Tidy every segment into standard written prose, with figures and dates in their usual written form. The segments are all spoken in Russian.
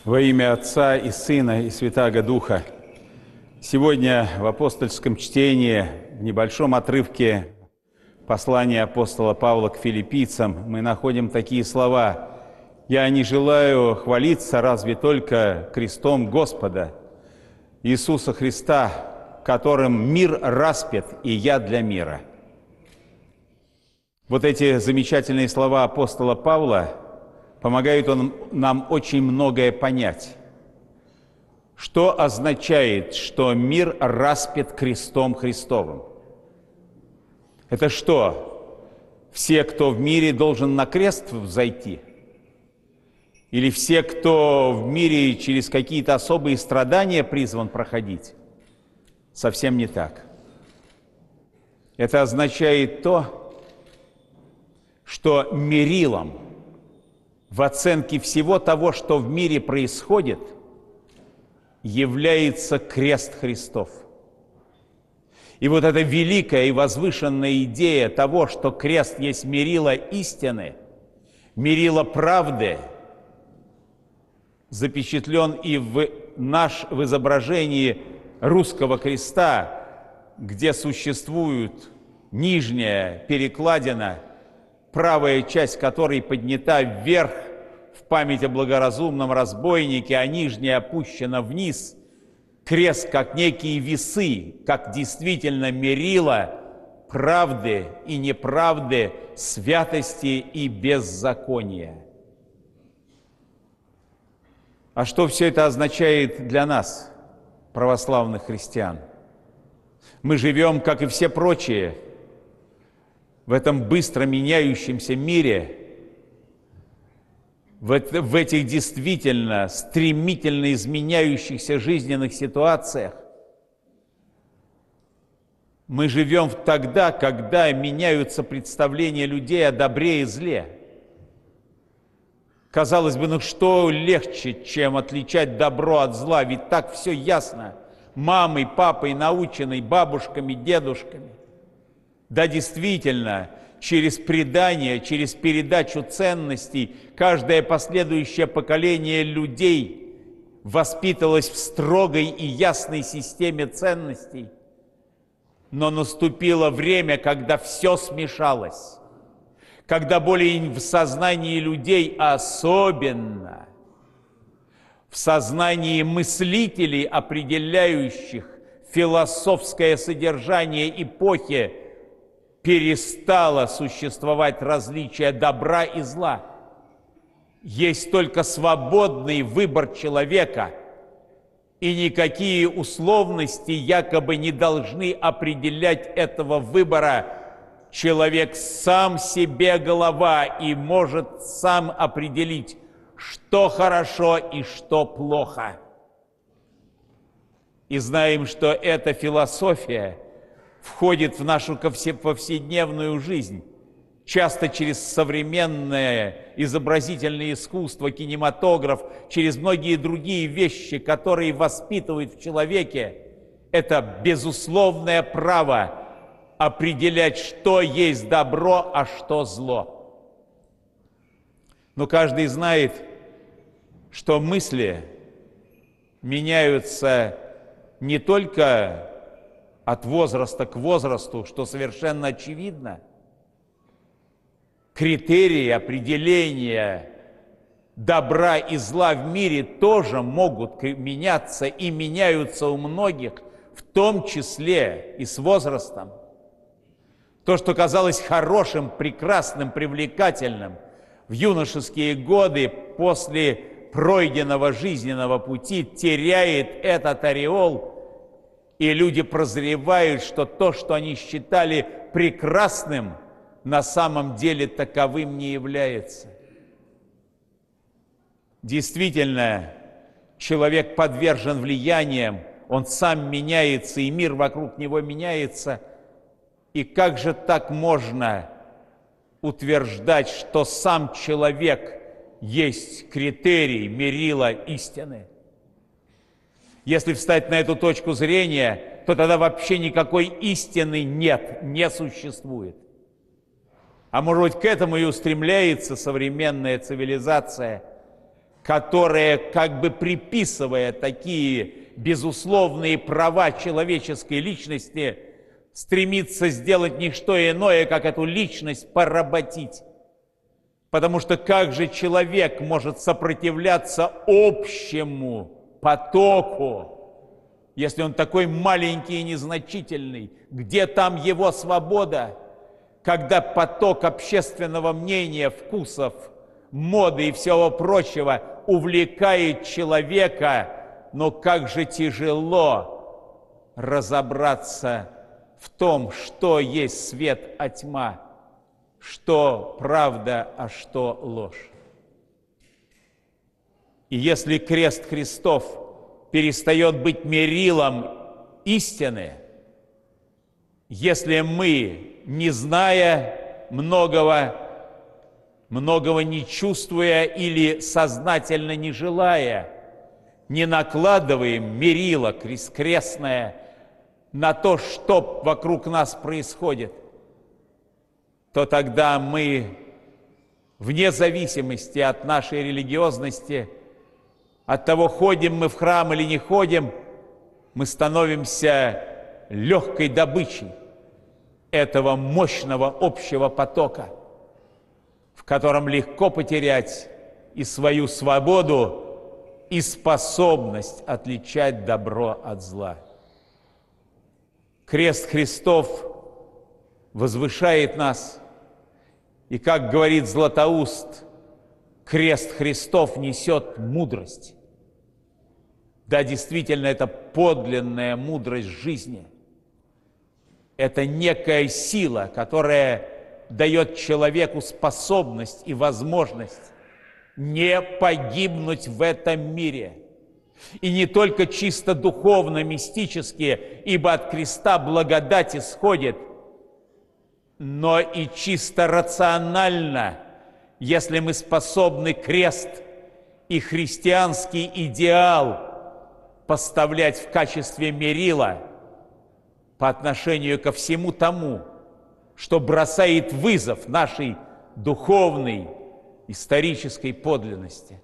Во имя Отца и Сына и Святаго Духа. Сегодня в апостольском чтении, в небольшом отрывке послания апостола Павла к филиппийцам, мы находим такие слова: «Я не желаю хвалиться разве только крестом Господа Иисуса Христа, которым мир распят, и я для мира». Вот эти замечательные слова апостола Павла помогают нам очень многое понять. Что означает, что мир распят крестом Христовым? Это что? Все, кто в мире, должен на крест взойти? Или все, кто в мире через какие-то особые страдания призван проходить? Совсем не так. Это означает то, что мерилом в оценке всего того, что в мире происходит, является крест Христов. И вот эта великая и возвышенная идея того, что крест есть мерило истины, мерило правды, запечатлен и в изображении русского креста, где существует нижняя перекладина, правая часть которой поднята вверх в память о благоразумном разбойнике, а нижняя опущена вниз. Крест как некие весы, как действительно мерило правды и неправды, святости и беззакония. А что все это означает для нас, православных христиан? Мы живем, как и все прочие, в этом быстро меняющемся мире, в этих действительно стремительно изменяющихся жизненных ситуациях. Мы живем тогда, когда меняются представления людей о добре и зле. Казалось бы, ну что легче, чем отличать добро от зла? Ведь так все ясно. Мамой, папой наученной, бабушками, дедушками. Да, действительно, через предание, через передачу ценностей каждое последующее поколение людей воспитывалось в строгой и ясной системе ценностей. Но наступило время, когда все смешалось, когда более в сознании людей, особенно в сознании мыслителей, определяющих философское содержание эпохи, перестало существовать различие добра и зла. Есть только свободный выбор человека, и никакие условности якобы не должны определять этого выбора. Человек сам себе голова и может сам определить, что хорошо и что плохо. И знаем, что эта философия входит в нашу повседневную жизнь, часто через современное изобразительное искусство, кинематограф, через многие другие вещи, которые воспитывают в человеке это безусловное право определять, что есть добро, а что зло. Но каждый знает, что мысли меняются не только от возраста к возрасту, что совершенно очевидно. Критерии определения добра и зла в мире тоже могут меняться и меняются у многих, в том числе и с возрастом. То, что казалось хорошим, прекрасным, привлекательным в юношеские годы после пройденного жизненного пути, теряет этот ореол. И люди прозревают, что то, что они считали прекрасным, на самом деле таковым не является. Действительно, человек подвержен влияниям, он сам меняется, и мир вокруг него меняется. И как же так можно утверждать, что сам человек есть критерий, мерило истины? Если встать на эту точку зрения, то тогда вообще никакой истины нет, не существует. А может быть, к этому и устремляется современная цивилизация, которое, как бы приписывая такие безусловные права человеческой личности, стремится сделать не что иное, как эту личность поработить. Потому что как же человек может сопротивляться общему потоку, если он такой маленький и незначительный? Где там его свобода, когда поток общественного мнения, вкусов, моды и всего прочего увлекает человека? Но как же тяжело разобраться в том, что есть свет, а тьма, что правда, а что ложь. И если крест Христов перестает быть мерилом истины, если мы, не зная многого не чувствуя или сознательно не желая, не накладываем мерило крестное на то, что вокруг нас происходит, то тогда мы, вне зависимости от нашей религиозности, от того, ходим мы в храм или не ходим, мы становимся легкой добычей этого мощного общего потока, в котором легко потерять и свою свободу, и способность отличать добро от зла. Крест Христов возвышает нас, и, как говорит Златоуст, крест Христов несет мудрость. Да, действительно, это подлинная мудрость жизни. Это некая сила, которая дает человеку способность и возможность не погибнуть в этом мире. И не только чисто духовно-мистически, ибо от креста благодать исходит, но и чисто рационально, если мы способны крест и христианский идеал поставлять в качестве мерила по отношению ко всему тому, что бросает вызов нашей духовной, исторической подлинности.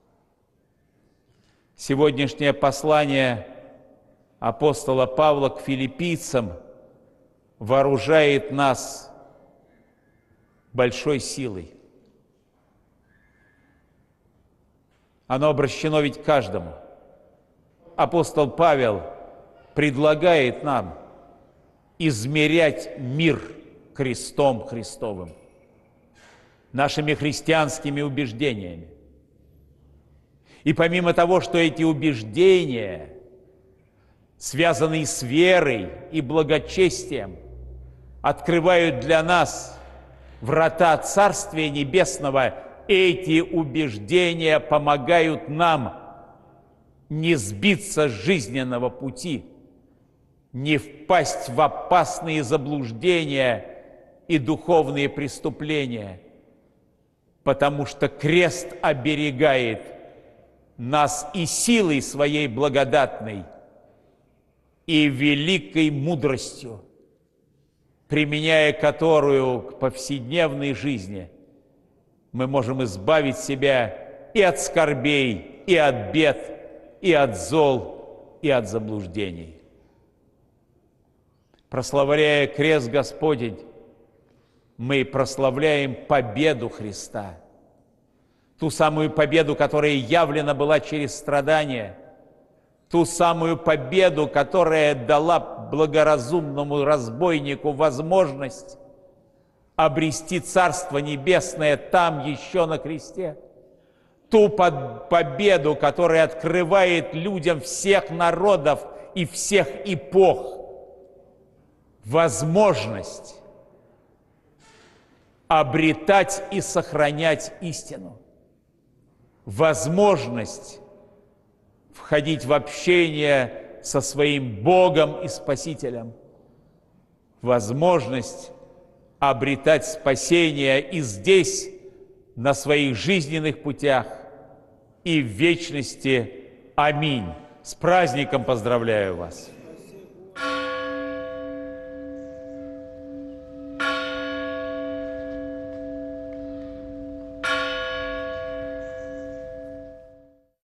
Сегодняшнее послание апостола Павла к филиппийцам вооружает нас большой силой. Оно обращено ведь к каждому. Апостол Павел предлагает нам измерять мир крестом Христовым, нашими христианскими убеждениями. И помимо того, что эти убеждения, связанные с верой и благочестием, открывают для нас врата Царствия Небесного, эти убеждения помогают нам не сбиться с жизненного пути, не впасть в опасные заблуждения и духовные преступления, потому что крест оберегает нас и силой своей благодатной, и великой мудростью, применяя которую к повседневной жизни, мы можем избавить себя и от скорбей, и от бед, и от зол, и от заблуждений. Прославляя крест Господень, мы прославляем победу Христа, ту самую победу, которая явлена была через страдания, ту самую победу, которая дала благоразумному разбойнику возможность обрести Царство Небесное там еще на кресте, ту победу, которая открывает людям всех народов и всех эпох возможность обретать и сохранять истину, возможность входить в общение со своим Богом и Спасителем, возможность обретать спасение и здесь, на своих жизненных путях, и в вечности. Аминь. С праздником поздравляю вас!